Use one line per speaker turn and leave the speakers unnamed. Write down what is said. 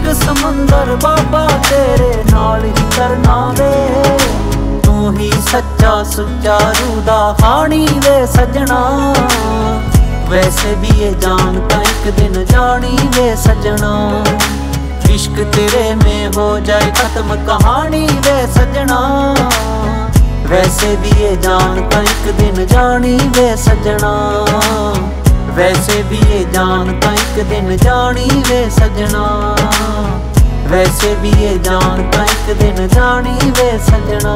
इश्क समंदर बाबा तेरे नाल ही करना वे। तू ही सच्चा सुच्चा रूदा हानी वे सजना। वैसे भी ये जान का एक दिन जानी वे सजना। इश्क तेरे में हो जाए खत्म कहानी वे सजना। वैसे भी ये जान का एक दिन जानी वे सजना। वैसे भी ये जान का एक दिन जानी वे सजना। वैसे भी ये जान का एक दिन जानी वे सजना।